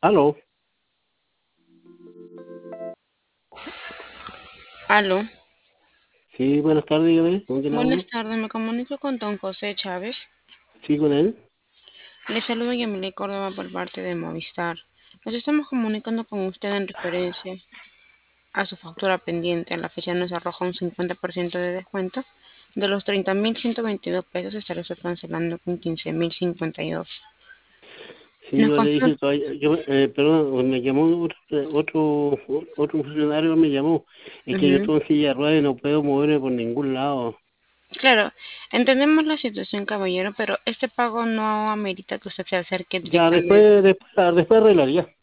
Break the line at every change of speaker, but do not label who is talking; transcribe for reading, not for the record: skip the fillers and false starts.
Aló,
Aló,
sí, buenas tardes, dígame, ¿con quién
buenas
hablo?
tardes, me comunico con don José Chávez.
Sí, con él.
Le saludo Yamile Córdoba por parte de Movistar. Nos estamos comunicando con usted en referencia a su factura pendiente. A la fecha nos arroja un 50% de descuento. De los 30.122 pesos estará usted cancelando con 15.052.
Sí,
Nos
yo le
confirma.
dije todavía, perdón, me llamó otro funcionario, me llamó. Es que yo
Ujú.
estoy en silla de ruedas y no puedo moverme por ningún lado.
Claro, entendemos la situación, caballero, pero este pago no amerita que usted se acerque
Ya,
directamente.
después arreglaría.